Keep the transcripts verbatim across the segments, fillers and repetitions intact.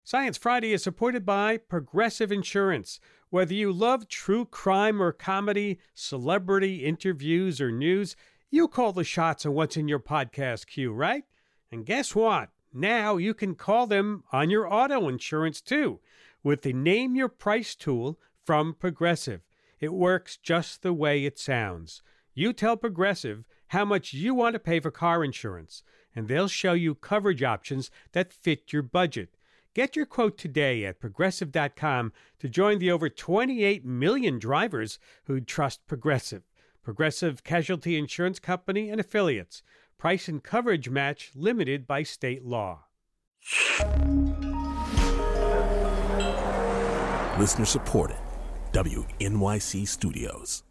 Science Friday is supported by Progressive Insurance. Whether you love true crime or comedy, celebrity interviews or news, you call the shots on what's in your podcast queue, right? And guess what? Now you can call them on your auto insurance too with the Name Your Price tool from Progressive. It works just the way it sounds. You tell Progressive how much you want to pay for car insurance, and they'll show you coverage options that fit your budget. Get your quote today at Progressive dot com to join the over twenty-eight million drivers who trust Progressive. Progressive Casualty Insurance Company and Affiliates. Price and coverage match limited by state law. Listener supported. W N Y C Studios.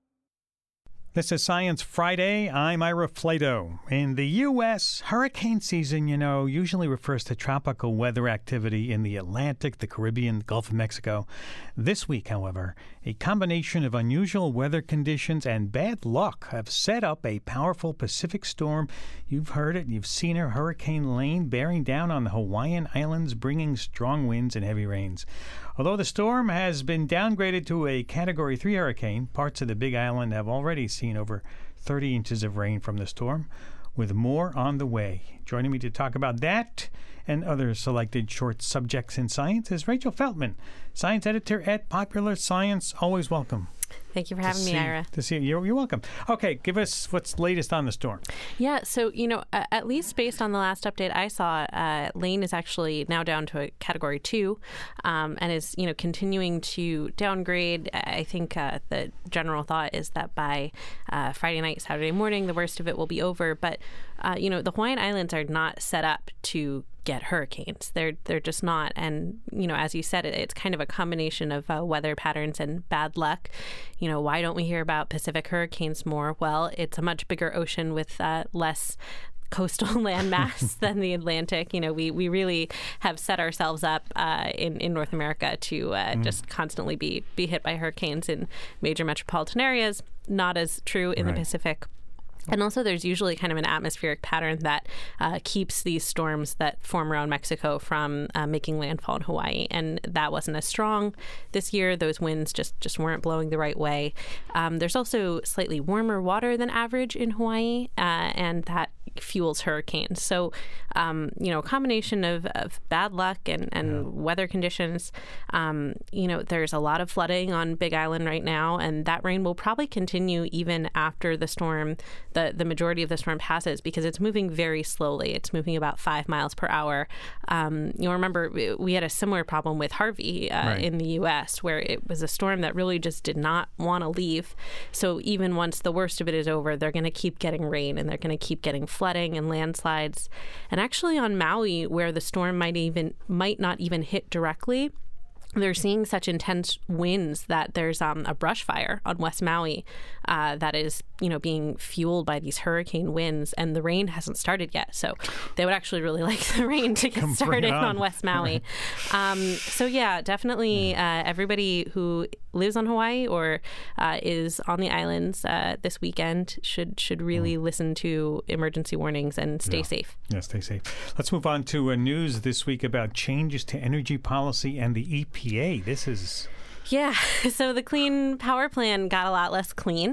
This is Science Friday. I'm Ira Flato. In the U S, hurricane season, you know, usually refers to tropical weather activity in the Atlantic, the Caribbean, the Gulf of Mexico. This week, however, a combination of unusual weather conditions and bad luck have set up a powerful Pacific storm. You've heard it. You've seen her, Hurricane Lane, bearing down on the Hawaiian Islands, bringing strong winds and heavy rains. Although the storm has been downgraded to a Category three hurricane, parts of the Big Island have already seen over thirty inches of rain from the storm, with more on the way. Joining me to talk about that and other selected short subjects in science is Rachel Feltman, science editor at Popular Science. Always welcome. Thank you for having me, Ira. To see you. You're, you're welcome. Okay, give us what's latest on the storm. Yeah, so, you know, uh, at least based on the last update I saw, uh, Lane is actually now down to a Category two um, and is, you know, continuing to downgrade. I think uh, the general thought is that by uh, Friday night, Saturday morning, the worst of it will be over. But, uh, you know, the Hawaiian Islands are not set up to get hurricanes. They're they're just not. And, you know, as you said, it, it's kind of a combination of uh, weather patterns and bad luck. You know, why don't we hear about Pacific hurricanes more? Well, it's a much bigger ocean with uh, less coastal landmass than the Atlantic. You know, we, we really have set ourselves up uh, in, in North America to uh, mm. just constantly be, be hit by hurricanes in major metropolitan areas. Not as true in right. the Pacific. And also there's usually kind of an atmospheric pattern that uh, keeps these storms that form around Mexico from uh, making landfall in Hawaii. And that wasn't as strong this year. Those winds just, just weren't blowing the right way. Um, there's also slightly warmer water than average in Hawaii, uh, and that fuels hurricanes. So, um, you know, a combination of, of bad luck and, and yeah. weather conditions. Um, you know, there's a lot of flooding on Big Island right now, and that rain will probably continue even after the storm, the, the majority of the storm passes, because it's moving very slowly. It's moving about five miles per hour. Um, you'll remember we had a similar problem with Harvey uh, right. in the U S, where it was a storm that really just did not want to leave. So even once the worst of it is over, they're going to keep getting rain and they're going to keep getting flooding and landslides. And actually on Maui, where the storm might even might not even hit directly, they're seeing such intense winds that there's um, a brush fire on West Maui uh, that is, you know, being fueled by these hurricane winds, and the rain hasn't started yet. So they would actually really like the rain to get started on. on West Maui. um, so yeah, definitely uh, everybody who lives on Hawaii or uh, is on the islands uh, this weekend should should really mm. listen to emergency warnings and stay yeah. safe. Yeah, stay safe. Let's move on to uh, news this week about changes to energy policy and the E P A. This is... Yeah, so the Clean Power Plan got a lot less clean.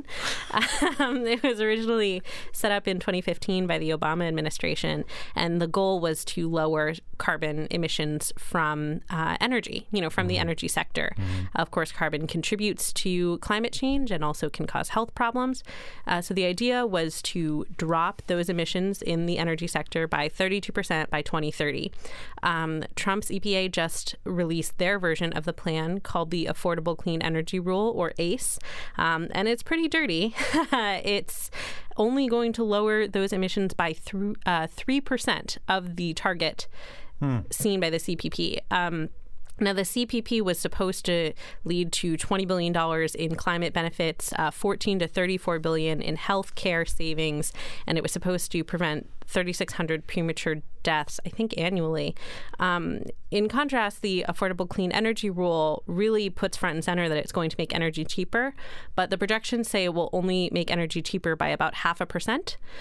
Um, it was originally set up in twenty fifteen by the Obama administration, and the goal was to lower carbon emissions from uh, energy, you know, from mm-hmm. the energy sector. Mm-hmm. Of course, carbon contributes to climate change and also can cause health problems. Uh, so the idea was to drop those emissions in the energy sector by thirty-two percent by twenty thirty. Um, Trump's E P A just released their version of the plan called the Affordable Clean Energy Rule, or ACE, um, and it's pretty dirty. It's only going to lower those emissions by th- uh, three percent of the target hmm. seen by the C P P. Um, Now, the C P P was supposed to lead to twenty billion dollars in climate benefits, uh, fourteen to thirty-four billion dollars in health care savings, and it was supposed to prevent thirty-six hundred premature deaths, I think, annually. Um, in contrast, the Affordable Clean Energy Rule really puts front and center that it's going to make energy cheaper, but the projections say it will only make energy cheaper by about half a percent.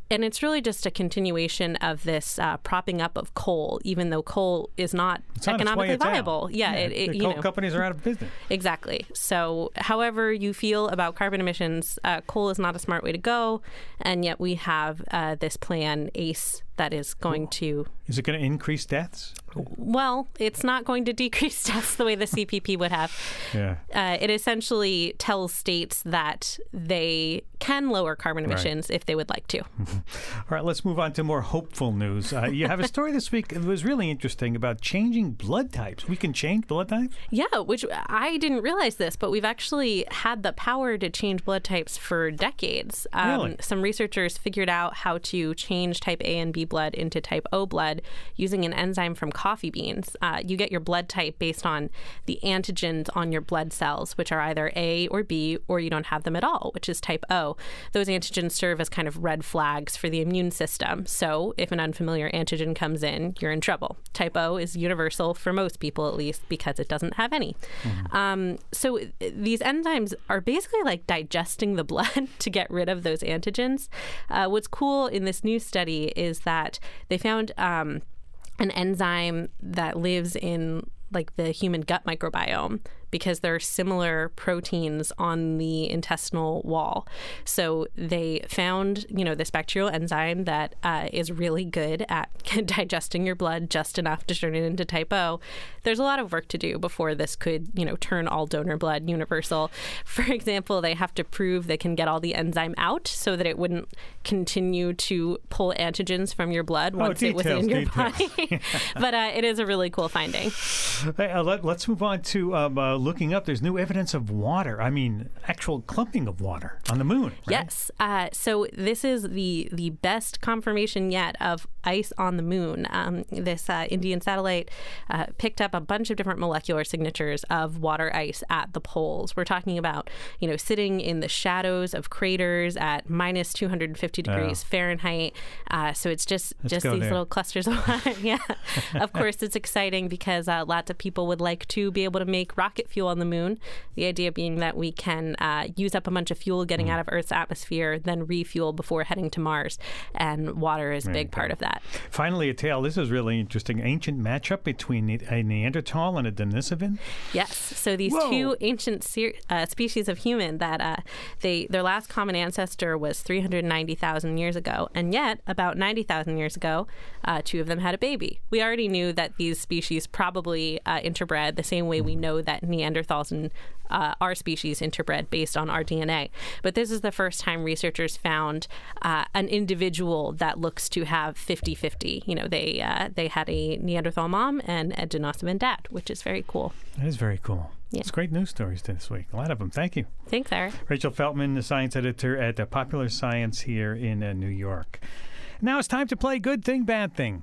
and it's really just a continuation of this uh, propping up of coal, even though coal is not it's economically it's viable. Out. Yeah, yeah it, it, the you coal know, companies are out of business. Exactly. So, however you feel about carbon emissions, uh, coal is not a smart way to go, and yet we have uh, this plan, ACE, that is going to... Is it going to increase deaths? Well, it's not going to decrease deaths the way the C P P would have. Yeah. Uh, it essentially tells states that they can lower carbon emissions right. if they would like to. All right, let's move on to more hopeful news. Uh, you have a story this week that was really interesting about changing blood types. We can change blood types? Yeah, which I didn't realize this, but we've actually had the power to change blood types for decades. Um, really? Some researchers figured out how to change type A and B blood into type O blood using an enzyme from coffee beans. Uh, you get your blood type based on the antigens on your blood cells, which are either A or B, or you don't have them at all, which is type O. Those antigens serve as kind of red flags for the immune system. So if an unfamiliar antigen comes in, you're in trouble. Type O is universal for most people, at least, because it doesn't have any. Mm-hmm. Um, so these enzymes are basically like digesting the blood to get rid of those antigens. Uh, what's cool in this new study is that they found um, an enzyme that lives in like the human gut microbiome, because there are similar proteins on the intestinal wall. So they found, you know, this bacterial enzyme that uh, is really good at digesting your blood just enough to turn it into type O. There's a lot of work to do before this could, you know, turn all donor blood universal. For example, they have to prove they can get all the enzyme out so that it wouldn't continue to pull antigens from your blood once oh, it was in your details. body. But uh, it is a really cool finding. Hey, uh, let, let's move on to um, uh, looking up. There's new evidence of water. I mean, actual clumping of water on the moon. Right? Yes. Uh, so this is the the best confirmation yet of ice on the moon. Um, this uh, Indian satellite uh, picked up a bunch of different molecular signatures of water ice at the poles. We're talking about, you know, sitting in the shadows of craters at minus two hundred fifty degrees oh. Fahrenheit. Uh, so it's just Let's just these there. little clusters of water. Yeah. Of course, it's exciting because uh, lots of people would like to be able to make rocket fuel on the moon. The idea being that we can uh, use up a bunch of fuel getting mm. out of Earth's atmosphere, then refuel before heading to Mars. And water is a big part of that. Finally, a tale. This is really interesting. Ancient matchup between a Neanderthal and a Denisovan? Yes. So these Whoa. two ancient ser- uh, species of human that uh, they their last common ancestor was three hundred ninety thousand years ago. And yet, about ninety thousand years ago, uh, two of them had a baby. We already knew that these species probably uh, interbred the same way we know that Neanderthals and uh, our species interbred based on our D N A. But this is the first time researchers found uh, an individual that looks to have fifty-fifty. You know, they uh, they had a Neanderthal mom and a Denisovan dad, which is very cool. That is very cool. Yeah. It's great news stories this week. A lot of them. Thank you. Thanks, Eric. Rachel Feltman, the science editor at uh, Popular Science here in uh, New York. Now it's time to play Good Thing, Bad Thing.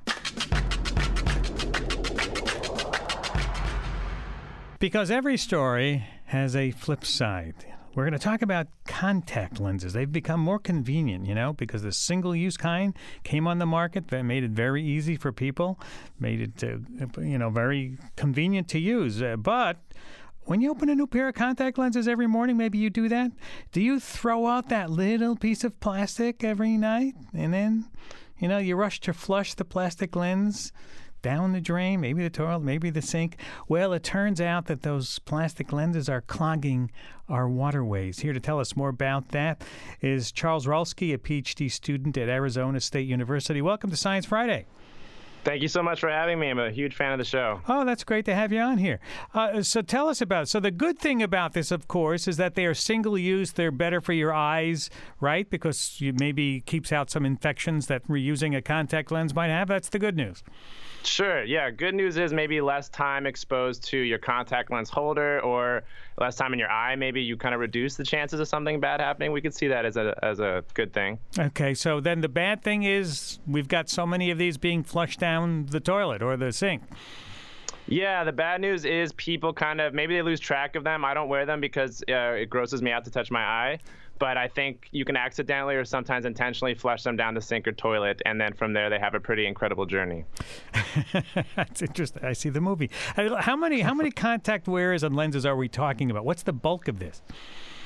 Because every story has a flip side. We're going to talk about contact lenses. They've become more convenient, you know, because the single-use kind came on the market that made it very easy for people, made it, uh, you know, very convenient to use. Uh, but when you open a new pair of contact lenses every morning, maybe you do that, do you throw out that little piece of plastic every night? And then, you know, you rush to flush the plastic lens down the drain, maybe the toilet, maybe the sink. Well, it turns out that those plastic lenses are clogging our waterways. Here to tell us more about that is Charles Ralsky, a P H D student at Arizona State University. Welcome to Science Friday. Thank you so much for having me. I'm a huge fan of the show. Oh, that's great to have you on here. Uh, so tell us about it. So the good thing about this, of course, is that they are single-use. They're better for your eyes, right? Because you maybe keeps out some infections that reusing a contact lens might have. That's the good news. Sure. Yeah. Good news is maybe less time exposed to your contact lens holder or less time in your eye. Maybe you kind of reduce the chances of something bad happening. We could see that as a as a good thing. Okay. So then the bad thing is we've got so many of these being flushed down the toilet or the sink. Yeah, the bad news is people kind of, maybe they lose track of them. I don't wear them because uh, it grosses me out to touch my eye. But I think you can accidentally or sometimes intentionally flush them down the sink or toilet, and then from there they have a pretty incredible journey. That's interesting. I see the movie. How many how many contact wearers and lenses are we talking about? What's the bulk of this?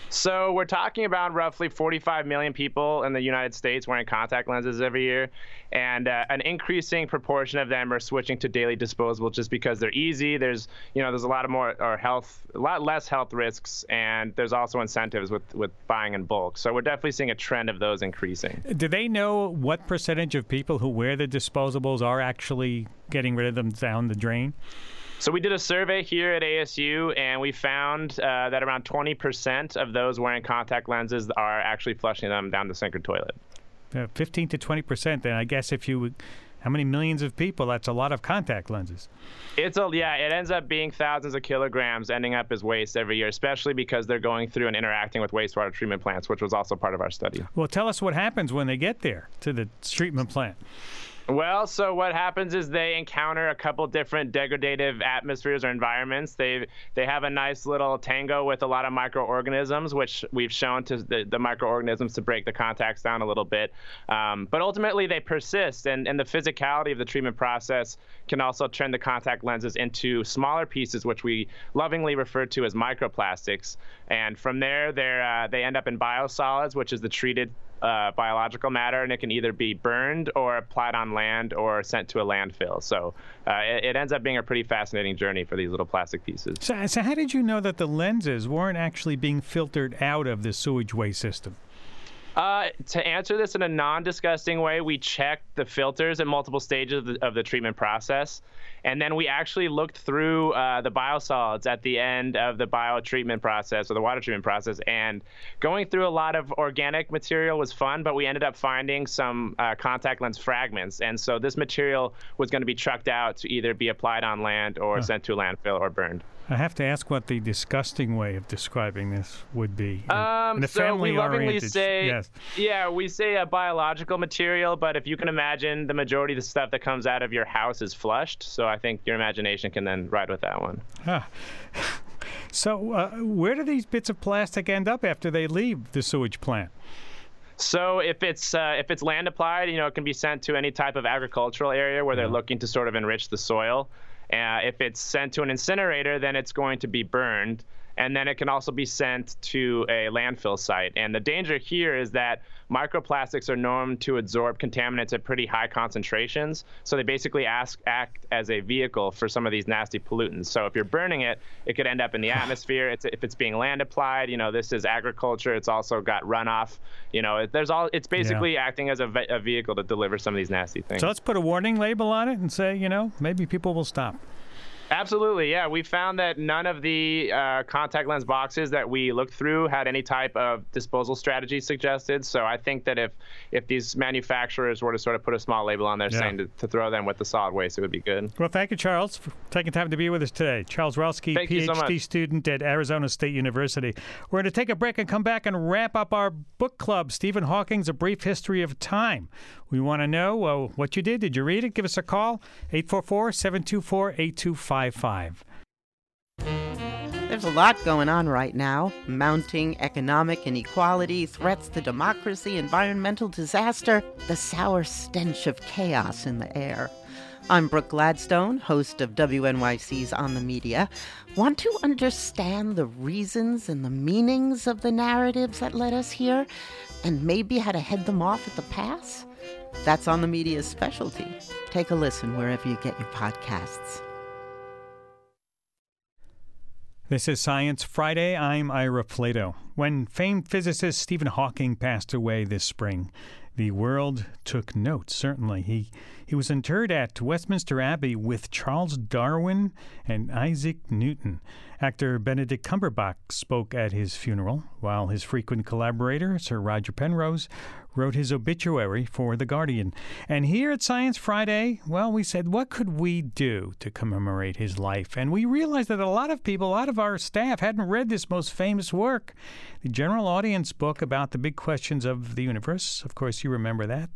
So we're talking about roughly forty-five million people in the United States wearing contact lenses every year, and uh, an increasing proportion of them are switching to daily disposable just because they're easy. There's, you know, there's a lot of more or health, a lot less health risks, and there's also incentives with with buying in bulk. So we're definitely seeing a trend of those increasing. Do they know what percentage of people who wear the disposables are actually getting rid of them down the drain? So we did a survey here at A S U, and we found uh, that around twenty percent of those wearing contact lenses are actually flushing them down the sink or toilet. Uh, fifteen to twenty percent. Then I guess if you, how many millions of people? That's a lot of contact lenses. It's a yeah. It ends up being thousands of kilograms ending up as waste every year, especially because they're going through and interacting with wastewater treatment plants, which was also part of our study. Well, tell us what happens when they get there to the treatment plant. Well, so what happens is they encounter a couple different degradative atmospheres or environments. They they have a nice little tango with a lot of microorganisms, which we've shown to the, the microorganisms to break the contacts down a little bit. Um, but ultimately, they persist, and, and the physicality of the treatment process can also turn the contact lenses into smaller pieces, which we lovingly refer to as microplastics. And from there, they're, uh, they end up in biosolids, which is the treated Uh, biological matter, and it can either be burned or applied on land or sent to a landfill. So uh, it, it ends up being a pretty fascinating journey for these little plastic pieces. So, so how did you know that the lenses weren't actually being filtered out of the sewage waste system? Uh, to answer this in a non-disgusting way, we checked the filters at multiple stages of the, of the treatment process, and then we actually looked through uh, the biosolids at the end of the biotreatment process or the water treatment process. And going through a lot of organic material was fun, but we ended up finding some uh, contact lens fragments. And so this material was going to be trucked out to either be applied on land or huh. sent to a landfill or burned. I have to ask what the disgusting way of describing this would be. Um, in the so we lovingly say, yes. yeah, we say a biological material, but if you can imagine, the majority of the stuff that comes out of your house is flushed. So I think your imagination can then ride with that one. Huh. So uh, where do these bits of plastic end up after they leave the sewage plant? So if it's uh, if it's land applied, you know, it can be sent to any type of agricultural area where they're yeah. looking to sort of enrich the soil. Uh, if it's sent to an incinerator, then it's going to be burned. And then it can also be sent to a landfill site. And the danger here is that microplastics are known to absorb contaminants at pretty high concentrations. So they basically ask, act as a vehicle for some of these nasty pollutants. So if you're burning it, it could end up in the atmosphere. It's, if it's being land applied, you know, this is agriculture. It's also got runoff. You know, there's all. It's basically yeah. acting as a, ve- a vehicle to deliver some of these nasty things. So let's put a warning label on it and say, you know, maybe people will stop. Absolutely, yeah. We found that none of the uh, contact lens boxes that we looked through had any type of disposal strategy suggested. So I think that if if these manufacturers were to sort of put a small label on there yeah. saying to, to throw them with the solid waste, it would be good. Well, thank you, Charles, for taking time to be with us today. Charles Relsky, thank P H D so much. student at Arizona State University. We're going to take a break and come back and wrap up our book club, Stephen Hawking's A Brief History of Time. We want to know uh, what you did. Did you read it? Give us a call, eight four four, seven two four, eight two five five. There's a lot going on right now. Mounting economic inequality, threats to democracy, environmental disaster, the sour stench of chaos in the air. I'm Brooke Gladstone, host of W N Y C's On the Media. Want to understand the reasons and the meanings of the narratives that led us here, and maybe how to head them off at the pass? That's On the Media's specialty. Take a listen wherever you get your podcasts. This is Science Friday. I'm Ira Flato. When famed physicist Stephen Hawking passed away this spring, the world took note, certainly. He he was interred at Westminster Abbey with Charles Darwin and Isaac Newton. Actor Benedict Cumberbatch spoke at his funeral, while his frequent collaborator, Sir Roger Penrose, wrote his obituary for The Guardian. And here at Science Friday, well, we said, what could we do to commemorate his life? And we realized that a lot of people, a lot of our staff hadn't read this most famous work, the general audience book about the big questions of the universe. Of course, you remember that.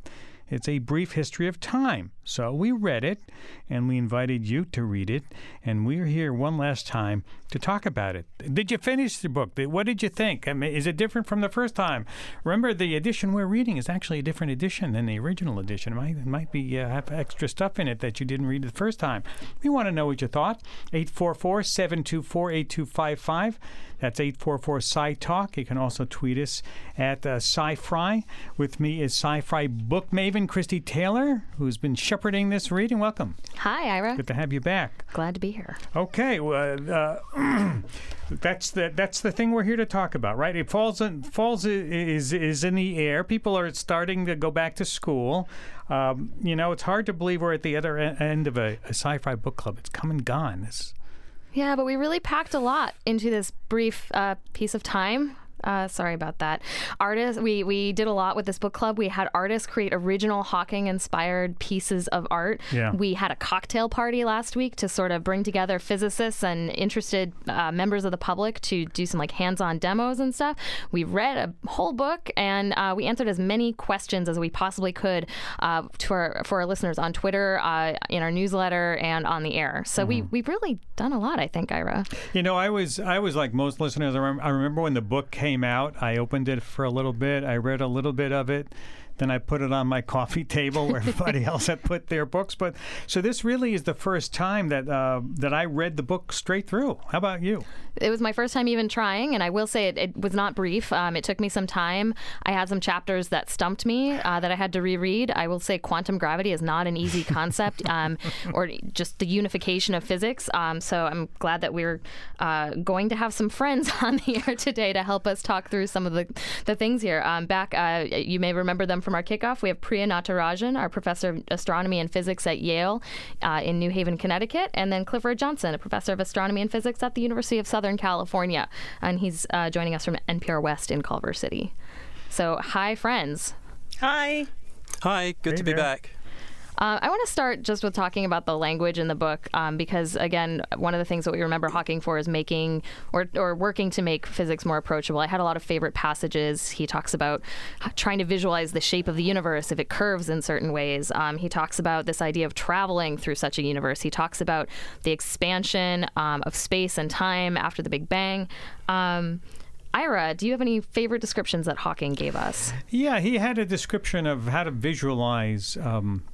It's a brief history of time. So we read it, and we invited you to read it, and we're here one last time to talk about it. Did you finish the book? What did you think? I mean, is it different from the first time? Remember, the edition we're reading is actually a different edition than the original edition. It might, it might be uh, have extra stuff in it that you didn't read the first time. We want to know what you thought. eight four four, seven two four, eight two five five. That's eight four four, S C I Talk. You can also tweet us at uh, Sci-Fry. With me is Sci-Fi book maven Christy Taylor, who's been shepherding this reading. Welcome. Hi, Ira. Good to have you back. Glad to be here. Okay, well, uh, that's the that's the thing we're here to talk about, right? It falls in, falls is is in the air. People are starting to go back to school. Um, you know, it's hard to believe we're at the other end of a, a sci-fi book club. It's come and gone. It's, Yeah, but we really packed a lot into this brief uh, piece of time. Uh, sorry about that. Artists, we, we did a lot with this book club. We had artists create original Hawking-inspired pieces of art. Yeah. We had a cocktail party last week to sort of bring together physicists and interested uh, members of the public to do some like hands-on demos and stuff. We read a whole book, and uh, we answered as many questions as we possibly could uh, to our, for our listeners on Twitter, uh, in our newsletter, and on the air. So mm-hmm. we, we've really done a lot, I think, Ira. You know, I was, I was like most listeners. I remember, I remember when the book came out. I opened it for a little bit. I read a little bit of it. Then I put it on my coffee table where everybody else had put their books. But so this really is the first time that uh, that I read the book straight through. How about you? It was my first time even trying, and I will say it, it was not brief. Um, it took me some time. I had some chapters that stumped me uh, that I had to reread. I will say quantum gravity is not an easy concept, um, or just the unification of physics. Um, so I'm glad that we're uh, going to have some friends on the air today to help us talk through some of the, the things here. Um, back, uh, you may remember them from our kickoff. We have Priya Natarajan, our professor of astronomy and physics at Yale uh, in New Haven, Connecticut, and then Clifford Johnson, a professor of astronomy and physics at the University of Southern California, and he's uh, joining us from N P R West in Culver City. So, hi, friends. Hi. Hi, good hey to be there. back. Uh, I want to start just with talking about the language in the book, um, because, again, one of the things that we remember Hawking for is making or, or working to make physics more approachable. I had a lot of favorite passages. He talks about trying to visualize the shape of the universe if it curves in certain ways. Um, he talks about this idea of traveling through such a universe. He talks about the expansion um, of space and time after the Big Bang. Um, Ira, do you have any favorite descriptions that Hawking gave us? Yeah, he had a description of how to visualize um,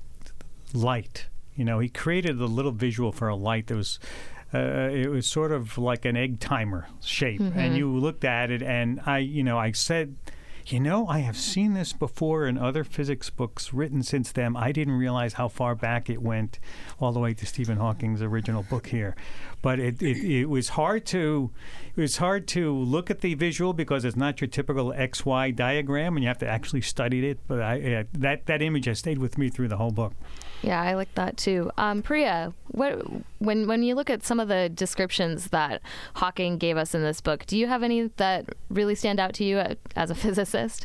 light. You know, he created a little visual for a light that was, uh, it was sort of like an egg timer shape. Mm-hmm. And you looked at it, and I, you know, I said, you know, I have seen this before in other physics books written since then. I didn't realize how far back it went, all the way to Stephen Hawking's original book here. But it, it, it was hard to it was hard to look at the visual because it's not your typical X Y diagram, and you have to actually study it. But I, uh, that that image has stayed with me through the whole book. Yeah, I like that too. Um, Priya, what, when when you look at some of the descriptions that Hawking gave us in this book, do you have any that really stand out to you as a physicist?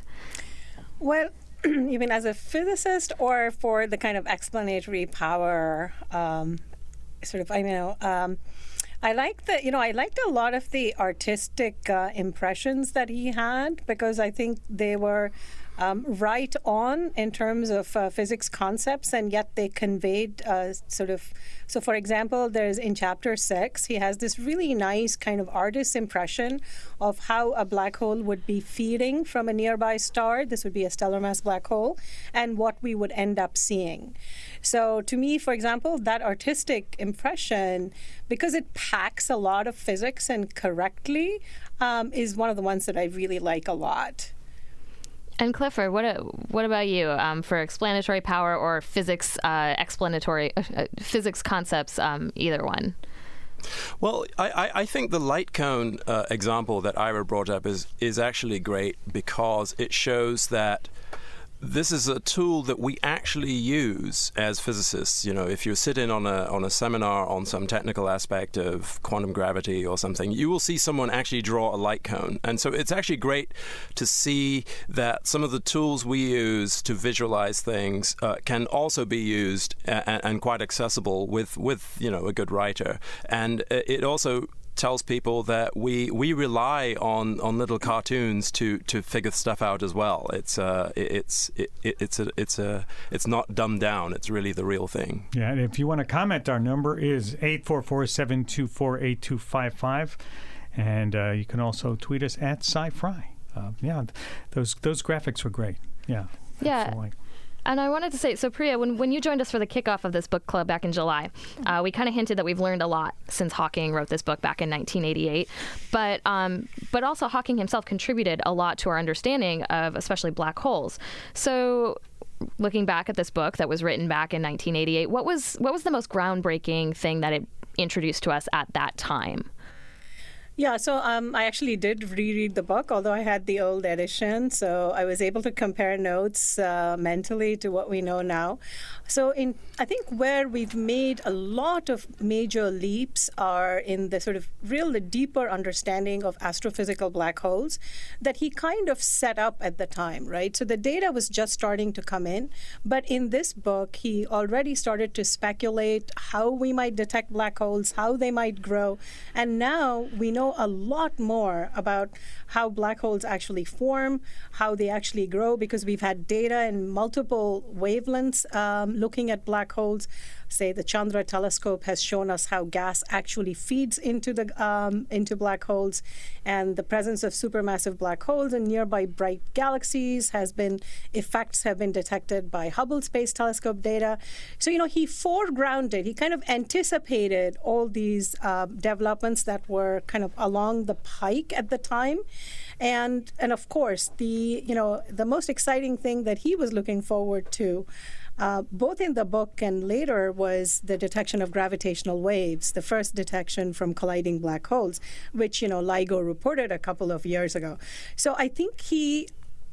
Well, you mean as a physicist, or for the kind of explanatory power, um, sort of, I know, um, I like the, you know, I liked a lot of the artistic uh, impressions that he had, because I think they were Um, right on in terms of uh, physics concepts, and yet they conveyed uh, sort of, so for example, there's in chapter six, he has this really nice kind of artist's impression of how a black hole would be feeding from a nearby star. This would be a stellar mass black hole, and what we would end up seeing. So to me, for example, that artistic impression, because it packs a lot of physics and correctly, um, is one of the ones that I really like a lot. And Clifford, what what about you um, for explanatory power or physics uh, explanatory uh, physics concepts? Um, either one. Well, I, I think the light cone uh, example that Ira brought up is is actually great, because it shows that this is a tool that we actually use as physicists. You know, if you sit in on a on a seminar on some technical aspect of quantum gravity or something, you will see someone actually draw a light cone. And so it's actually great to see that some of the tools we use to visualize things uh, can also be used and, and quite accessible with, with, you know, a good writer. And it also tells people that we we rely on, on little cartoons to, to figure stuff out as well. It's uh it, it's it, it's a it's a it's not dumbed down. It's really the real thing. Yeah, and if you want to comment, our number is eight four four, seven two four, eight two five five, and uh, you can also tweet us at SciFri. Uh, yeah, those those graphics were great. Yeah. Yeah. Absolutely. And I wanted to say, so Priya, when, when you joined us for the kickoff of this book club back in July, uh, we kind of hinted that we've learned a lot since Hawking wrote this book back in nineteen eighty-eight. But um, but also Hawking himself contributed a lot to our understanding of especially black holes. So looking back at this book that was written back in nineteen eighty-eight, what was what was the most groundbreaking thing that it introduced to us at that time? Yeah, so um, I actually did reread the book, although I had the old edition. So I was able to compare notes uh, mentally to what we know now. So in I think where we've made a lot of major leaps are in the sort of real the deeper understanding of astrophysical black holes that he kind of set up at the time, right? So the data was just starting to come in. But in this book, he already started to speculate how we might detect black holes, how they might grow. And now we know a lot more about how black holes actually form, how they actually grow, because we've had data in multiple wavelengths um, looking at black holes. Say the Chandra telescope has shown us how gas actually feeds into the um, into black holes, and the presence of supermassive black holes in nearby bright galaxies has been effects have been detected by Hubble Space Telescope data. So you know he foregrounded, he kind of anticipated all these uh, developments that were kind of along the pike at the time. And and of course, the you know the most exciting thing that he was looking forward to, uh, both in the book and later, was the detection of gravitational waves, the first detection from colliding black holes, which you know LIGO reported a couple of years ago. So I think he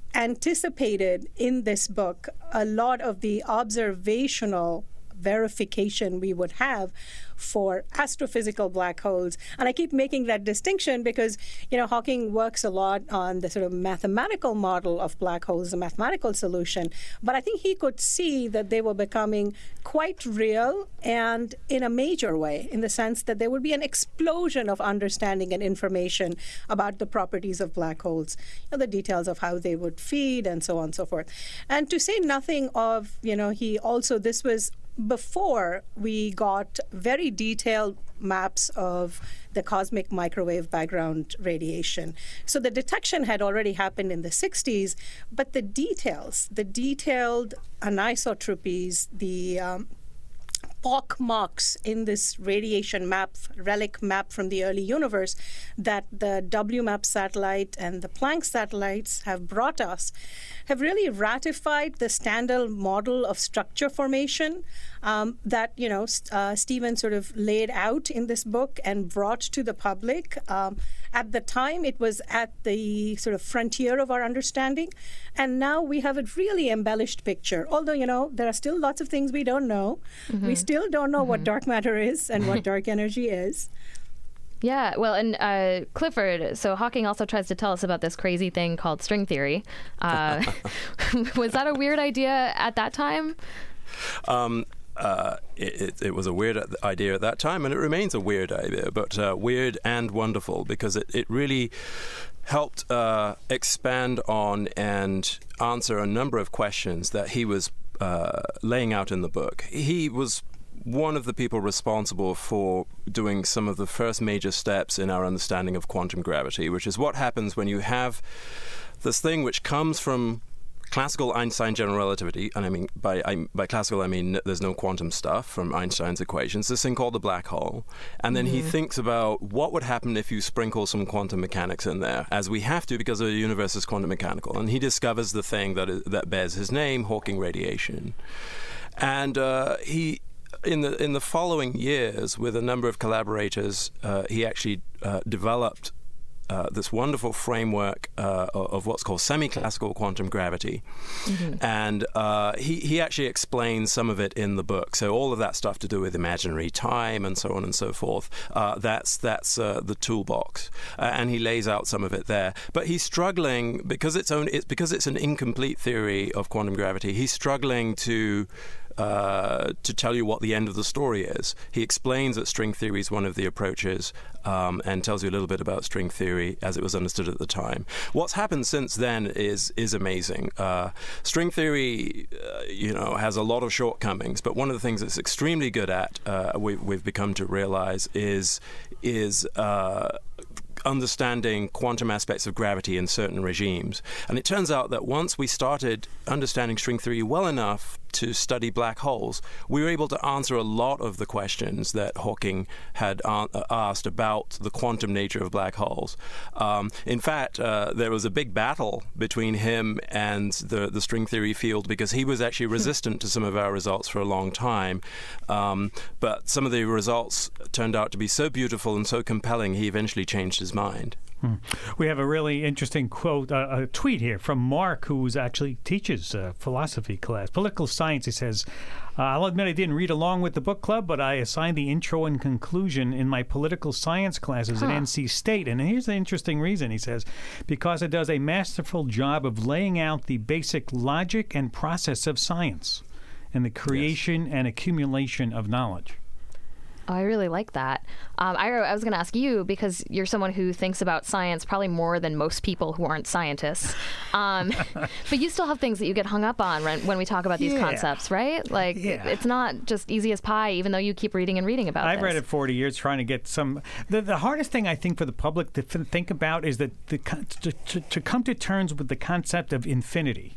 anticipated in this book a lot of the observational verification we would have for astrophysical black holes. And I keep making that distinction because, you know, Hawking works a lot on the sort of mathematical model of black holes, a mathematical solution. But I think he could see that they were becoming quite real and in a major way, in the sense that there would be an explosion of understanding and information about the properties of black holes, you know, the details of how they would feed and so on and so forth. And to say nothing of, you know, he also, this was before we got very detailed maps of the cosmic microwave background radiation. So the detection had already happened in the sixties, but the details, the detailed anisotropies, the um, pock marks in this radiation map, relic map from the early universe that the W MAP satellite and the Planck satellites have brought us, have really ratified the standard model of structure formation um, that, you know, uh, Stephen sort of laid out in this book and brought to the public. Um, at the time, it was at the sort of frontier of our understanding. And now we have a really embellished picture. Although, you know, there are still lots of things we don't know. Mm-hmm. We still don't know mm-hmm. what dark matter is and what dark energy is. Yeah, well, and uh, Clifford, so Hawking also tries to tell us about this crazy thing called string theory. Uh, was that a weird idea at that time? Um, uh, it, it was a weird idea at that time, and it remains a weird idea, but uh, weird and wonderful, because it, it really helped uh, expand on and answer a number of questions that he was uh, laying out in the book. He was one of the people responsible for doing some of the first major steps in our understanding of quantum gravity, which is what happens when you have this thing which comes from classical Einstein general relativity, and I mean by I, by classical I mean there's no quantum stuff from Einstein's equations, this thing called the black hole, and then mm-hmm. he thinks about what would happen if you sprinkle some quantum mechanics in there, as we have to because the universe is quantum mechanical, and he discovers the thing that is, that bears his name, Hawking radiation, and uh, he. In the in the following years, with a number of collaborators, uh, he actually uh, developed uh, this wonderful framework uh, of what's called semi-classical quantum gravity. Mm-hmm. And uh, he, he actually explains some of it in the book. So all of that stuff to do with imaginary time and so on and so forth, uh, that's that's uh, the toolbox. Uh, and he lays out some of it there. But he's struggling, because it's, own, it's, because it's an incomplete theory of quantum gravity, he's struggling to uh, to tell you what the end of the story is. He explains that string theory is one of the approaches um, and tells you a little bit about string theory as it was understood at the time. What's happened since then is is amazing. Uh, string theory, uh, you know, has a lot of shortcomings, but one of the things it's extremely good at, uh, we, we've become to realize, is is uh, understanding quantum aspects of gravity in certain regimes. And it turns out that once we started understanding string theory well enough to study black holes, we were able to answer a lot of the questions that Hawking had uh, asked about the quantum nature of black holes. Um, in fact, uh, there was a big battle between him and the, the string theory field because he was actually resistant to some of our results for a long time. Um, but some of the results turned out to be so beautiful and so compelling, he eventually changed his mind. Hmm. We have a really interesting quote, uh, a tweet here from Mark, who actually teaches uh, philosophy class, political science. He says, uh, I'll admit I didn't read along with the book club, but I assigned the intro and conclusion in my political science classes huh. at N C State. And here's the interesting reason, he says, because it does a masterful job of laying out the basic logic and process of science and the creation yes. and accumulation of knowledge. Oh, I really like that. Um, Ira, I was going to ask you, because you're someone who thinks about science probably more than most people who aren't scientists. Um, but you still have things that you get hung up on when, when we talk about these yeah. concepts, right? Like, yeah. it's not just easy as pie, even though you keep reading and reading about it. I've this. read it forty years trying to get some... The, the hardest thing, I think, for the public to f- think about is that the, to, to, to come to terms with the concept of infinity.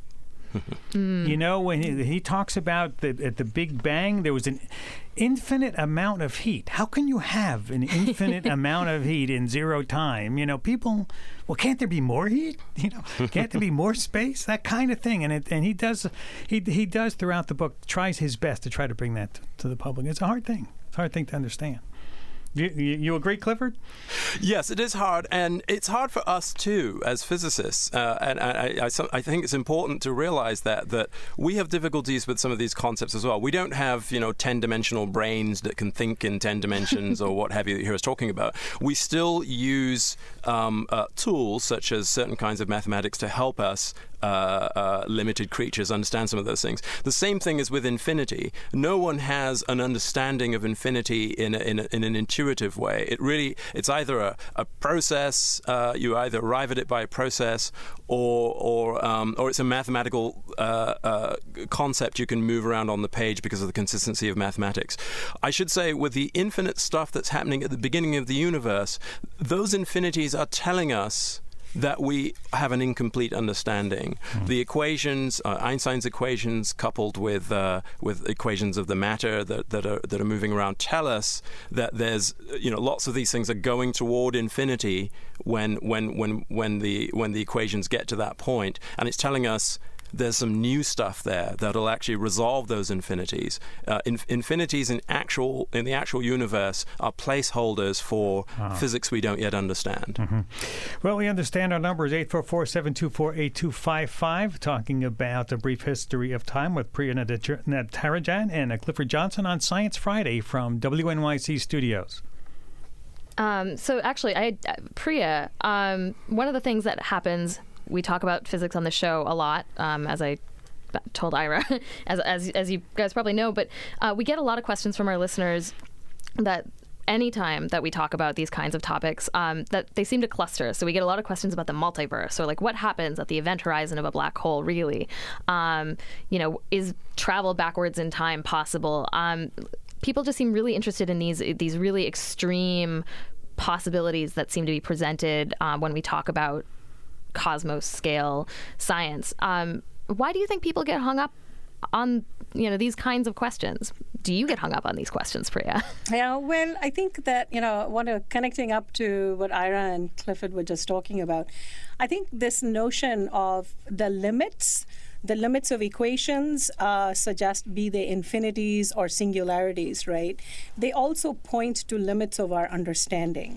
Mm. You know, when he, he talks about the, at the Big Bang, there was an infinite amount of heat. How can you have an infinite amount of heat in zero time? You know, people, well, can't there be more heat? You know, can't there be more space? That kind of thing. And it, and he does, he he does throughout the book, tries his best to try to bring that to, to the public. It's a hard thing. It's a hard thing to understand. You, you, you agree, Clifford? Yes, it is hard, and it's hard for us too as physicists. Uh, and I, I, I think it's important to realize that that we have difficulties with some of these concepts as well. We don't have, you know, ten-dimensional brains that can think in ten dimensions or what have you that you hear us talking about. We still use um, uh, tools such as certain kinds of mathematics to help us Uh, uh, limited creatures understand some of those things. The same thing is with infinity. No one has an understanding of infinity in a, in, a, in an intuitive way. It really, it's either a, a process, uh, you either arrive at it by a process, or or um, or it's a mathematical uh, uh, concept you can move around on the page because of the consistency of mathematics. I should say, with the infinite stuff that's happening at the beginning of the universe, those infinities are telling us that we have an incomplete understanding. Mm. The equations, uh, Einstein's equations, coupled with uh, with equations of the matter that, that are that are moving around, tell us that there's, you know, lots of these things are going toward infinity when when when when the when the equations get to that point, and it's telling us there's some new stuff there that'll actually resolve those infinities. Uh, in, infinities in actual in the actual universe are placeholders for uh-huh. physics we don't yet understand. Mm-hmm. Well, we understand our number is eight four four, seven two four, eight two five five, talking about a brief history of time with Priya Natarajan and uh, Clifford Johnson on Science Friday from W N Y C Studios. Um, so actually, I uh, Priya, um, one of the things that happens, we talk about physics on the show a lot, um, as I told Ira, as, as as you guys probably know, but uh, we get a lot of questions from our listeners that anytime that we talk about these kinds of topics, um, that they seem to cluster. So we get a lot of questions about the multiverse, or like what happens at the event horizon of a black hole, really? Um, you know, is travel backwards in time possible? Um, people just seem really interested in these these really extreme possibilities that seem to be presented um, when we talk about cosmos scale science. Um, why do you think people get hung up on, you know, these kinds of questions? Do you get hung up on these questions, Priya? Yeah, well, I think that, you know, one of connecting up to what Ira and Clifford were just talking about, I think this notion of the limits, the limits of equations uh, suggest be they infinities or singularities, right? They also point to limits of our understanding.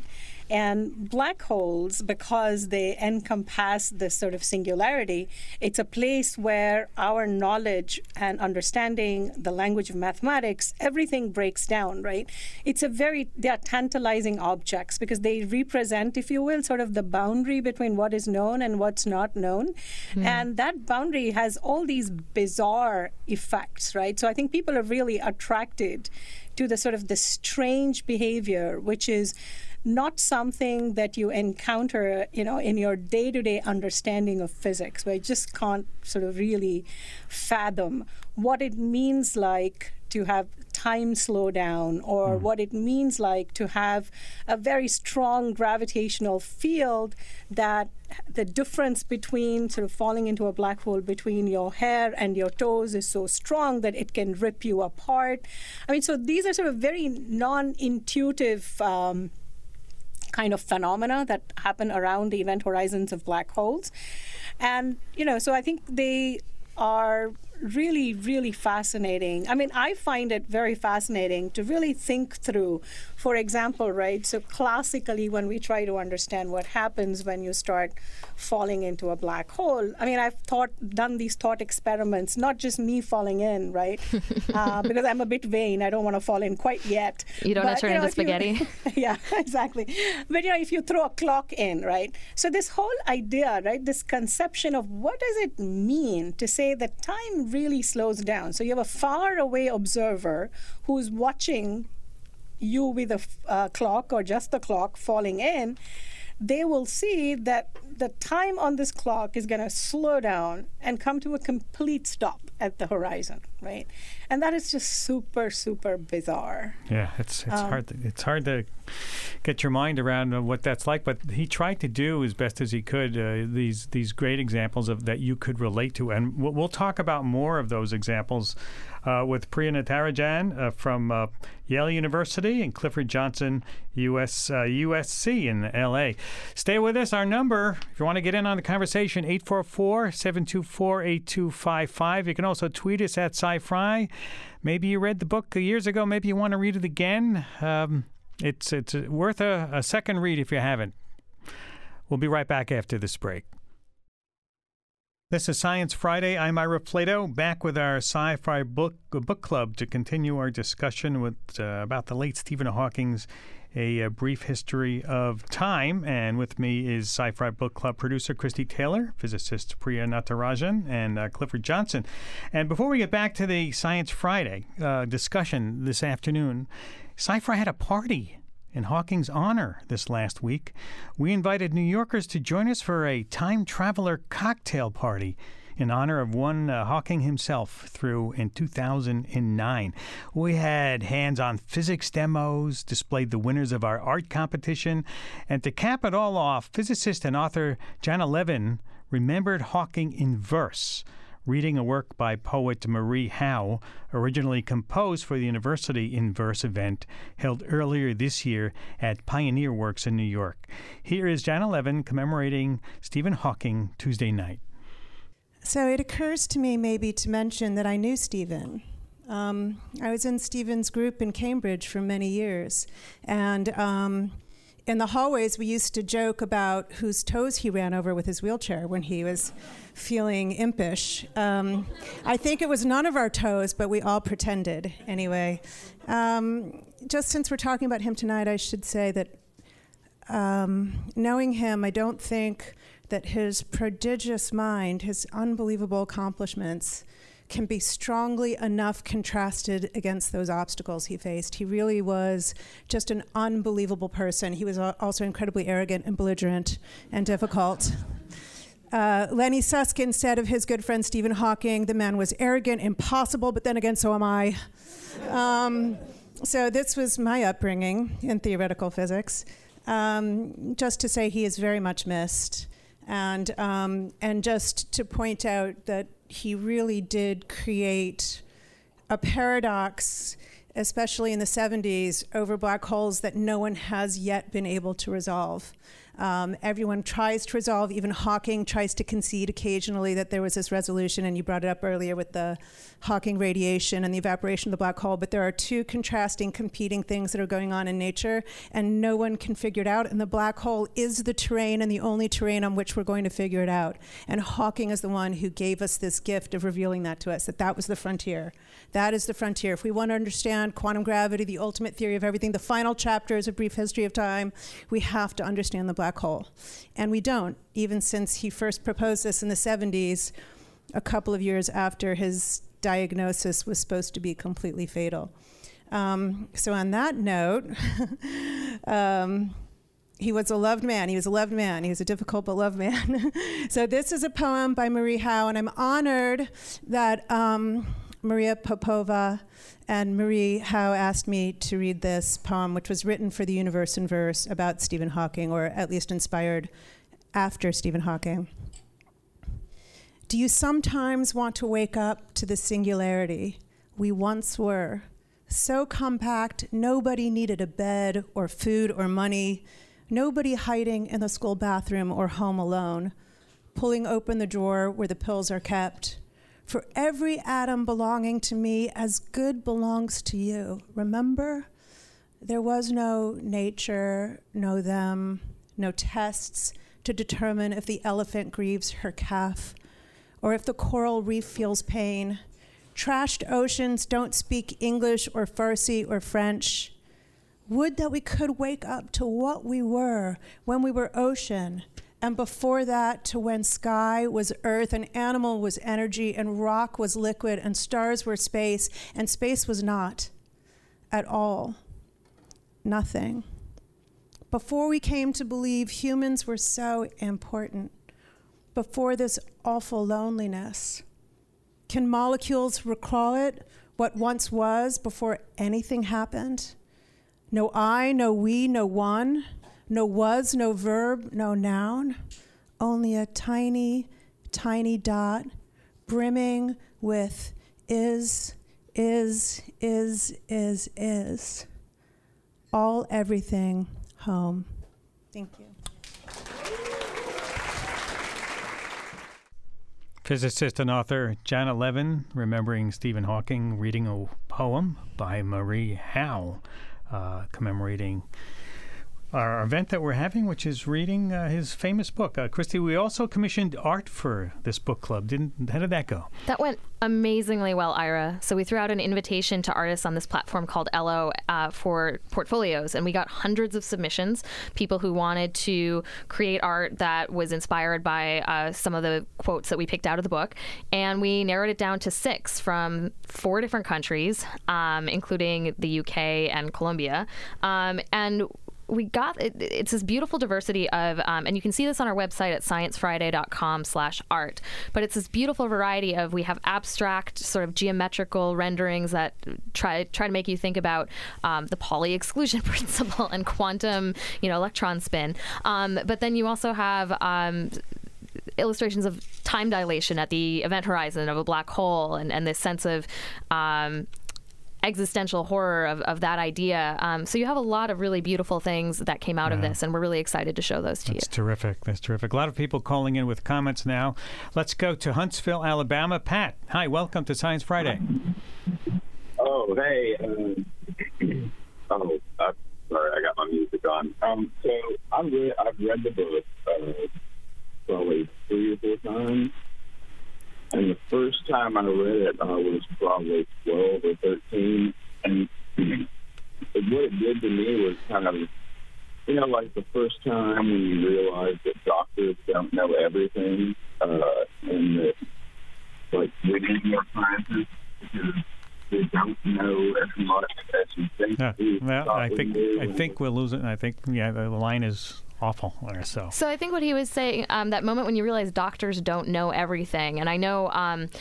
And black holes, because they encompass this sort of singularity, it's a place where our knowledge and understanding, the language of mathematics, everything breaks down, right? It's a very, they are tantalizing objects because they represent, if you will, sort of the boundary between what is known and what's not known. Mm. And that boundary has all these bizarre effects, right? So I think people are really attracted to the sort of the strange behavior, which is not something that you encounter, you know, in your day-to-day understanding of physics, where you just can't sort of really fathom what it means like to have time slow down, or mm. what it means like to have a very strong gravitational field, that the difference between sort of falling into a black hole between your hair and your toes is so strong that it can rip you apart. I mean, so these are sort of very non-intuitive um, kind of phenomena that happen around the event horizons of black holes. And, you know, so I think they are really, really fascinating. I mean, I find it very fascinating to really think through, for example, right, so classically when we try to understand what happens when you start falling into a black hole, I mean, I've thought, done these thought experiments, not just me falling in, right, uh, because I'm a bit vain. I don't want to fall in quite yet. You don't but, want to turn you know, into spaghetti? You, yeah, exactly. But, you know, if you throw a clock in, right, so this whole idea, right, this conception of what does it mean to say that time really slows down. So you have a far away observer who's watching you with a uh, clock or just the clock falling in. They will see that the time on this clock is going to slow down and come to a complete stop at the horizon, right? And that is just super, super bizarre. Yeah, it's it's um, hard. To, it's hard to get your mind around uh, what that's like. But he tried to do as best as he could uh, these these great examples of that you could relate to, and we'll, we'll talk about more of those examples uh, with Priya Natarajan uh, from uh, Yale University and Clifford Johnson, U S uh, U S C in L A. Stay with us. Our number, if you want to get in on the conversation, eight four four, seven two four, eight two five five. You can also tweet us at SciFri. Maybe you read the book years ago. Maybe you want to read it again. Um, it's it's worth a, a second read if you haven't. We'll be right back after this break. This is Science Friday. I'm Ira Flatow, back with our Sci-Fi book book club to continue our discussion with uh, about the late Stephen Hawking's A, a Brief History of Time. And with me is Sci-Fi Book Club producer Christy Taylor, physicist Priya Natarajan, and uh, Clifford Johnson. And before we get back to the Science Friday uh, discussion this afternoon, Sci-Fi had a party in Hawking's honor this last week. We invited New Yorkers to join us for a time traveler cocktail party in honor of one uh, Hawking himself through in two thousand nine. We had hands-on physics demos, displayed the winners of our art competition, and to cap it all off, physicist and author Janna Levin remembered Hawking in verse, reading a work by poet Marie Howe, originally composed for the University in Verse event held earlier this year at Pioneer Works in New York. Here is Janna Levin commemorating Stephen Hawking Tuesday night. So it occurs to me maybe to mention that I knew Stephen. Um, I was in Stephen's group in Cambridge for many years. And um, in the hallways, we used to joke about whose toes he ran over with his wheelchair when he was feeling impish. Um, I think it was none of our toes, but we all pretended anyway. Um, just since we're talking about him tonight, I should say that um, knowing him, I don't think that his prodigious mind, his unbelievable accomplishments, can be strongly enough contrasted against those obstacles he faced. He really was just an unbelievable person. He was also incredibly arrogant and belligerent and difficult. Uh, Lenny Susskind said of his good friend Stephen Hawking, the man was arrogant, impossible, but then again, so am I. Um, so this was my upbringing in theoretical physics. Um, just to say he is very much missed. And um, and just to point out that he really did create a paradox, especially in the seventies, over black holes that no one has yet been able to resolve. Um, everyone tries to resolve, even Hawking tries to concede occasionally that there was this resolution, and you brought it up earlier with the Hawking radiation and the evaporation of the black hole, but there are two contrasting, competing things that are going on in nature, and no one can figure it out, and the black hole is the terrain and the only terrain on which we're going to figure it out. And Hawking is the one who gave us this gift of revealing that to us, that that was the frontier. That is the frontier. If we want to understand quantum gravity, the ultimate theory of everything, the final chapter is A Brief History of Time, we have to understand the black hole. And we don't, even since he first proposed this in the seventies, a couple of years after his diagnosis was supposed to be completely fatal. Um, so on that note, um, he was a loved man. He was a loved man. He was a difficult but loved man. So this is a poem by Marie Howe, and I'm honored that um, Maria Popova and Marie Howe asked me to read this poem, which was written for the Universe in Verse about Stephen Hawking, or at least inspired after Stephen Hawking. Do you sometimes want to wake up to the singularity we once were? So compact, nobody needed a bed or food or money, nobody hiding in the school bathroom or home alone, pulling open the drawer where the pills are kept. For every atom belonging to me, as good belongs to you. Remember? There was no nature, no them, no tests to determine if the elephant grieves her calf, or if the coral reef feels pain. Trashed oceans don't speak English or Farsi or French. Would that we could wake up to what we were when we were ocean, and before that to when sky was earth and animal was energy and rock was liquid and stars were space and space was not at all. Nothing. Before we came to believe humans were so important, before this awful loneliness. Can molecules recall it, what once was, before anything happened? No I, no we, no one, no was, no verb, no noun, only a tiny, tiny dot brimming with is, is, is, is, is. All, everything, home. Thank you. Physicist and author Janna Levin, remembering Stephen Hawking, reading a poem by Marie Howe, uh, commemorating our event that we're having, which is reading uh, his famous book. Uh, Christy, we also commissioned art for this book club. Didn't? How did that go? That went amazingly well, Ira. So we threw out an invitation to artists on this platform called Ello uh, for portfolios, and we got hundreds of submissions, people who wanted to create art that was inspired by uh, some of the quotes that we picked out of the book. And we narrowed it down to six from four different countries, um, including the U K and Colombia. Um, and we got it, it's this beautiful diversity of, um, and you can see this on our website at science friday dot com slash art, but it's this beautiful variety of, we have abstract sort of geometrical renderings that try try to make you think about um, the Pauli exclusion principle and quantum, you know, electron spin. Um, but then you also have um, illustrations of time dilation at the event horizon of a black hole, and, and this sense of um, existential horror of, of that idea. Um, so you have a lot of really beautiful things that came out yeah. of this, and we're really excited to show those to That's you. That's terrific. That's terrific. A lot of people calling in with comments now. Let's go to Huntsville, Alabama. Pat, hi, welcome to Science Friday. Oh, hey. Um, oh, uh, sorry, I got my music on. Um, so I read, I've read the book uh, probably three or four times. And the first time I read it, I was probably twelve or thirteen. And what it did to me was kind of, you know, like the first time when you realize that doctors don't know everything, uh, and that, like, we need more scientists because they don't know as much as you think. Yeah, we well, I think we I think we'll lose it. I think, yeah, the line is awful or so. So I think what he was saying, um, that moment when you realize doctors don't know everything, and I know um,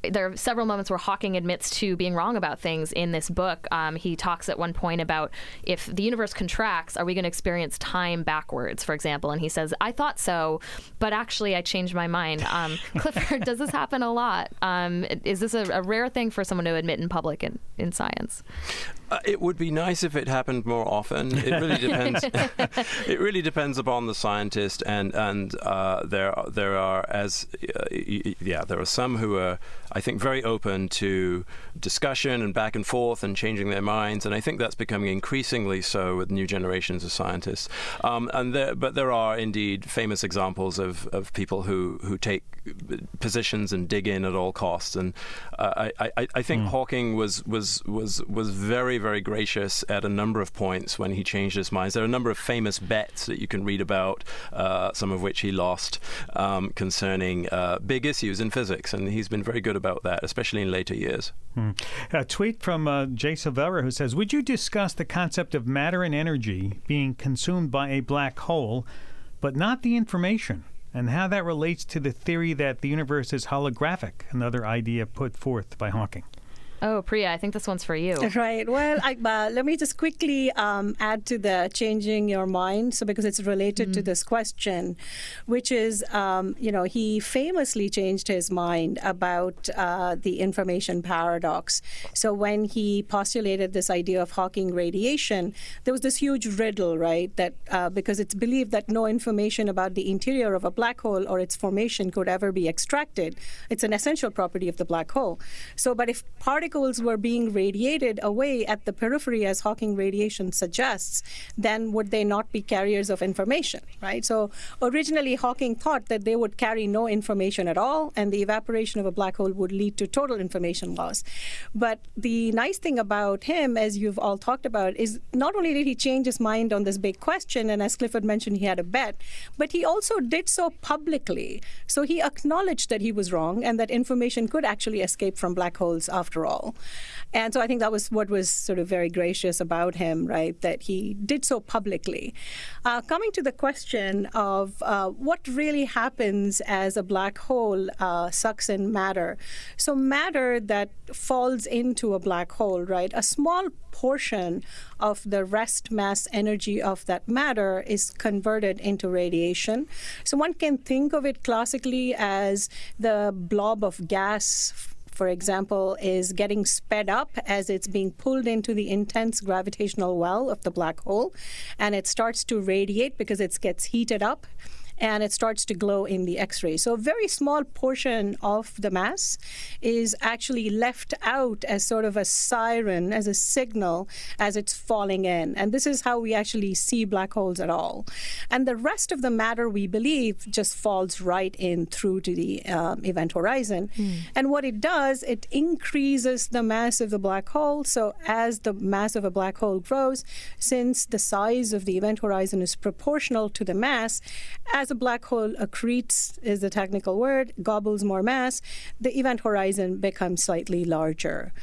there are several moments where Hawking admits to being wrong about things in this book. Um, he talks at one point about if the universe contracts, are we going to experience time backwards, for example? And he says, I thought so, but actually I changed my mind. Um, Clifford, does this happen a lot? Um, is this a, a rare thing for someone to admit in public in, in science? Uh, it would be nice if it happened more often. It really depends. It really depends upon the scientist, and and uh, there there are as uh, yeah there are some who are, I think, very open to discussion and back and forth and changing their minds, and I think that's becoming increasingly so with new generations of scientists. Um, and there, but there are indeed famous examples of, of people who, who take positions and dig in at all costs, and uh, I, I I think mm. Hawking was was was was very very gracious at a number of points when he changed his mind. There are a number of famous bets that you can read about, uh, some of which he lost, um, concerning uh, big issues in physics, and he's been very good about that, especially in later years. Hmm. A tweet from uh, Jay Silvera, who says, would you discuss the concept of matter and energy being consumed by a black hole, but not the information, and how that relates to the theory that the universe is holographic, another idea put forth by Hawking? Oh, Priya, I think this one's for you. Right. Well, I, uh, let me just quickly um, add to the changing your mind. So, because it's related mm-hmm. to this question, which is, um, you know, he famously changed his mind about uh, the information paradox. So, when he postulated this idea of Hawking radiation, there was this huge riddle, right? That uh, because it's believed that no information about the interior of a black hole or its formation could ever be extracted. It's an essential property of the black hole. So, but if particles were being radiated away at the periphery, as Hawking radiation suggests, then would they not be carriers of information, right? So originally, Hawking thought that they would carry no information at all, and the evaporation of a black hole would lead to total information loss. But the nice thing about him, as you've all talked about, is not only did he change his mind on this big question, and as Clifford mentioned, he had a bet, but he also did so publicly. So he acknowledged that he was wrong and that information could actually escape from black holes after all. And so I think that was what was sort of very gracious about him, right, that he did so publicly. Uh, coming to the question of uh, what really happens as a black hole uh, sucks in matter. So matter that falls into a black hole, right, a small portion of the rest mass energy of that matter is converted into radiation. So one can think of it classically as the blob of gas, for example, is getting sped up as it's being pulled into the intense gravitational well of the black hole, and it starts to radiate because it gets heated up, and it starts to glow in the X-ray. So a very small portion of the mass is actually left out as sort of a siren, as a signal, as it's falling in. And this is how we actually see black holes at all. And the rest of the matter, we believe, just falls right in through to the um, event horizon. Mm. And what it does, it increases the mass of the black hole. So as the mass of a black hole grows, since the size of the event horizon is proportional to the mass, as a black hole accretes, is the technical word, gobbles more mass, the event horizon becomes slightly larger.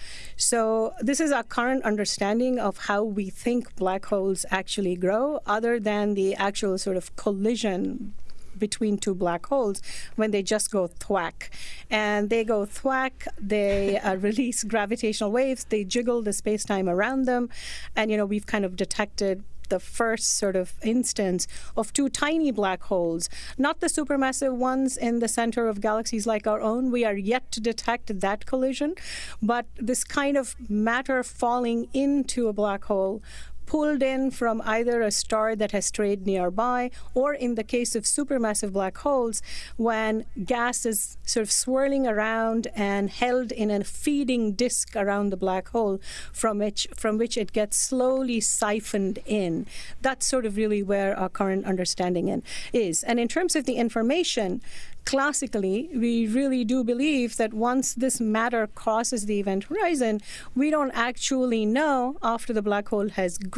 So this is our current understanding of how we think black holes actually grow, other than the actual sort of collision between two black holes when they just go thwack. And they go thwack, they uh, release gravitational waves, they jiggle the space-time around them, and, you know, we've kind of detected the first sort of instance of two tiny black holes, not the supermassive ones in the center of galaxies like our own. We are yet to detect that collision, but this kind of matter falling into a black hole, pulled in from either a star that has strayed nearby, or in the case of supermassive black holes, when gas is sort of swirling around and held in a feeding disk around the black hole, from which from which it gets slowly siphoned in. That's sort of really where our current understanding in, is. And in terms of the information, classically, we really do believe that once this matter crosses the event horizon, we don't actually know, after the black hole has grown,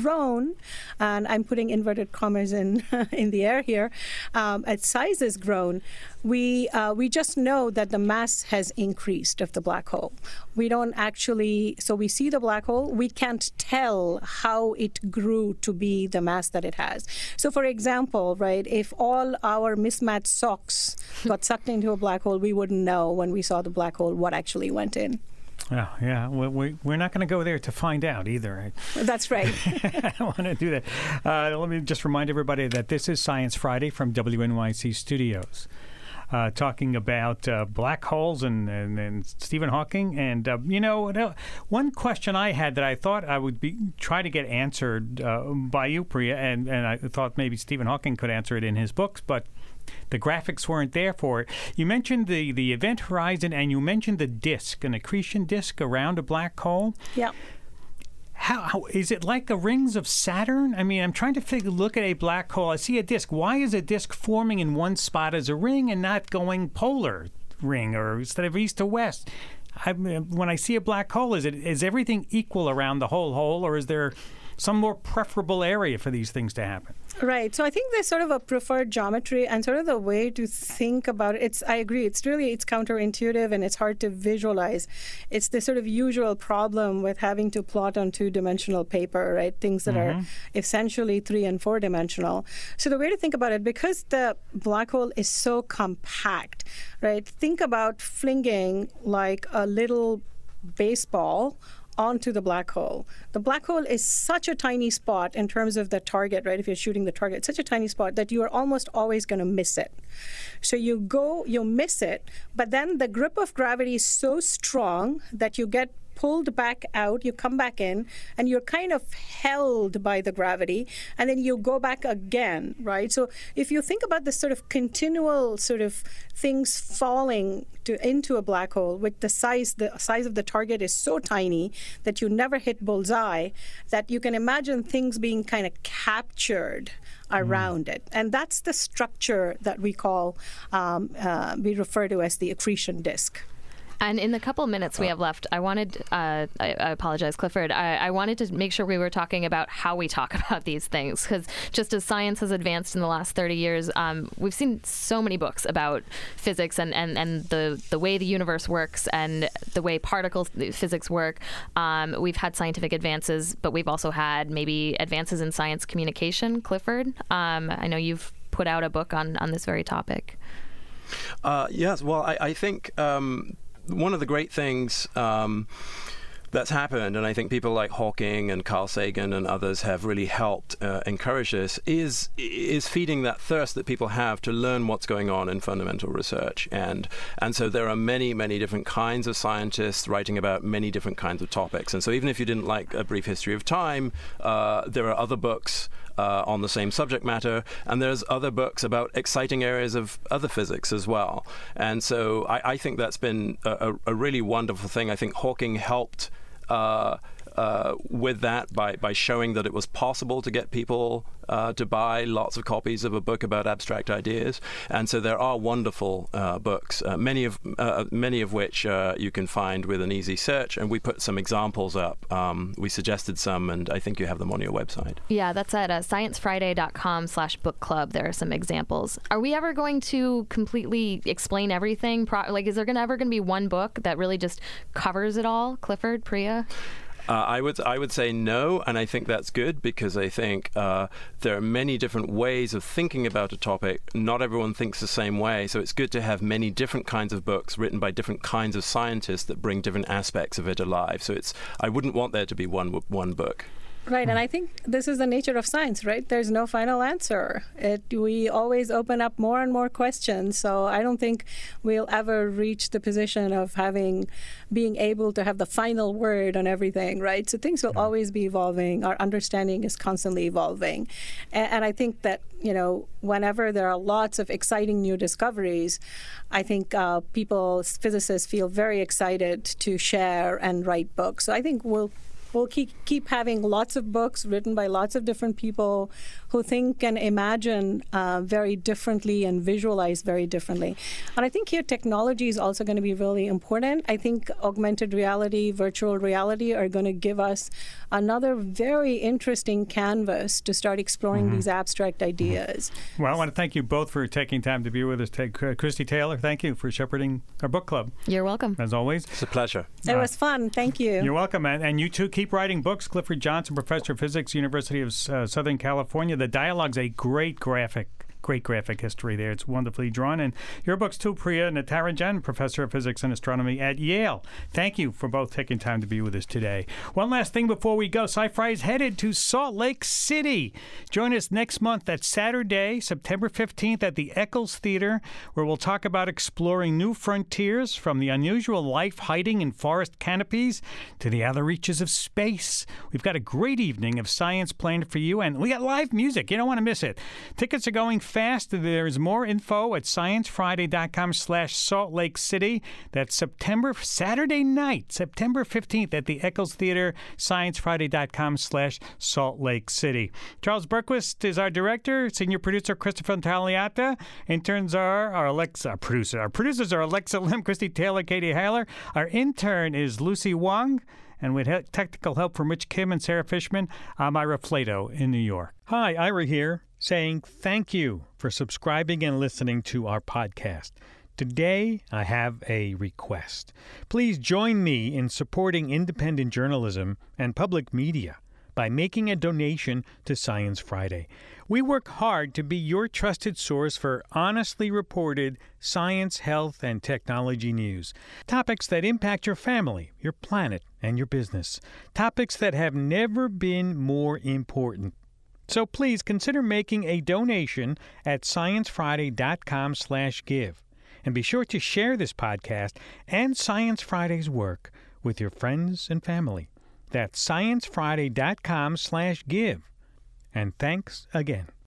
grown, and I'm putting inverted commas in in the air here, um, as size has grown, we uh, we just know that the mass has increased of the black hole. We don't actually, so we see the black hole, we can't tell how it grew to be the mass that it has. So for example, right, if all our mismatched socks got sucked into a black hole, we wouldn't know when we saw the black hole what actually went in. Oh, yeah. We, we, we're not going to go there to find out either. That's right. I don't want to do that. Uh, let me just remind everybody that this is Science Friday from W N Y C Studios. Uh, talking about uh, black holes and, and, and Stephen Hawking. And, uh, you know, one question I had that I thought I would be try to get answered uh, by you, Priya, and, and I thought maybe Stephen Hawking could answer it in his books, but the graphics weren't there for it. You mentioned the, the event horizon, and you mentioned the disk, an accretion disk around a black hole. Yeah. How, how is it like the rings of Saturn? I mean, I'm trying to figure, look at a black hole. I see a disk. Why is a disk forming in one spot as a ring and not going polar ring or instead of east to west? I, when I see a black hole, is it is everything equal around the whole hole, or is there some more preferable area for these things to happen? Right. So I think there's sort of a preferred geometry and sort of the way to think about it. It's, I agree. It's really, it's counterintuitive and it's hard to visualize. It's the sort of usual problem with having to plot on two-dimensional paper, right? Things that mm-hmm. are essentially three and four-dimensional. So the way to think about it, because the black hole is so compact, right? Think about flinging like a little baseball onto the black hole. The black hole is such a tiny spot in terms of the target, right? If you're shooting the target, it's such a tiny spot that you are almost always going to miss it. So you go, you miss it, but then the grip of gravity is so strong that you get pulled back out, you come back in, and you're kind of held by the gravity, and then you go back again, right? So if you think about this sort of continual sort of things falling to into a black hole, with the size, the size of the target is so tiny that you never hit bullseye, that you can imagine things being kind of captured around mm. it. And that's the structure that we call, um, uh, we refer to as the accretion disk. And in the couple minutes we have left, I wanted, uh, I, I apologize, Clifford, I, I wanted to make sure we were talking about how we talk about these things, because just as science has advanced in the last thirty years, um, we've seen so many books about physics and, and, and the, the way the universe works and the way particle physics work. Um, we've had scientific advances, but we've also had maybe advances in science communication. Clifford, um, I know you've put out a book on, on this very topic. Uh, yes, well, I, I think... Um, One of the great things um, that's happened, and I think people like Hawking and Carl Sagan and others have really helped uh, encourage this, is is feeding that thirst that people have to learn what's going on in fundamental research. And and so there are many, many different kinds of scientists writing about many different kinds of topics. And so even if you didn't like A Brief History of Time, uh, there are other books Uh, on the same subject matter, and there's other books about exciting areas of other physics as well. And so I, I think that's been a, a really wonderful thing. I think Hawking helped uh, uh, with that by, by showing that it was possible to get people uh, to buy lots of copies of a book about abstract ideas. And so there are wonderful uh, books, uh, many of uh, many of which uh, you can find with an easy search. And we put some examples up. Um, we suggested some, and I think you have them on your website. Yeah, that's at uh, sciencefriday.com slash book club. There are some examples. Are we ever going to completely explain everything? Pro- like, is there gonna, ever going to be one book that really just covers it all? Clifford, Priya? Uh, I would I would say no, and I think that's good, because I think uh, there are many different ways of thinking about a topic. Not everyone thinks the same way, so it's good to have many different kinds of books written by different kinds of scientists that bring different aspects of it alive. So it's I wouldn't want there to be one one book. Right, and I think this is the nature of science, right? There's no final answer. It, we always open up more and more questions, so I don't think we'll ever reach the position of having, being able to have the final word on everything, right? So things will always be evolving. Our understanding is constantly evolving. And, and I think that, you know, whenever there are lots of exciting new discoveries, I think uh, people, physicists, feel very excited to share and write books. So I think we'll we'll keep, keep having lots of books written by lots of different people who think and imagine uh, very differently and visualize very differently. And I think here technology is also going to be really important. I think augmented reality, virtual reality are going to give us another very interesting canvas to start exploring mm-hmm. these abstract ideas. Well, I want to thank you both for taking time to be with us. Christy Taylor, thank you for shepherding our book club. You're welcome. As always. It's a pleasure. It uh, was fun. Thank you. You're welcome. And, and you too keep writing books. Clifford Johnson, Professor of Physics, University of uh, Southern California. The Dialogue's a great graphic. Great graphic history there. It's wonderfully drawn. And your books too, Priya Natarajan, Professor of Physics and Astronomy at Yale. Thank you for both taking time to be with us today. One last thing before we go. Sci-Fi is headed to Salt Lake City. Join us next month at Saturday, September fifteenth at the Eccles Theater, where we'll talk about exploring new frontiers from the unusual life hiding in forest canopies to the outer reaches of space. We've got a great evening of science planned for you, and we got live music. You don't want to miss it. Tickets are going fast. There's more info at sciencefriday.com slash Salt Lake City. That's September, Saturday night, September fifteenth at the Eccles Theater, sciencefriday.com slash Salt Lake City. Charles Berquist is our director. Senior producer Christopher Tagliata. Interns are our Alexa, our producer. Our producers are Alexa Lim, Christy Taylor, Katie Heiler. Our intern is Lucy Wong. And with he- technical help from Rich Kim and Sarah Fishman, I'm Ira Flato in New York. Hi, Ira here, saying thank you for subscribing and listening to our podcast. Today, I have a request. Please join me in supporting independent journalism and public media by making a donation to Science Friday. We work hard to be your trusted source for honestly reported science, health, and technology news. Topics that impact your family, your planet, and your business. Topics that have never been more important. So please consider making a donation at sciencefriday.com slash give. And be sure to share this podcast and Science Friday's work with your friends and family. That's sciencefriday.com slash give. And thanks again.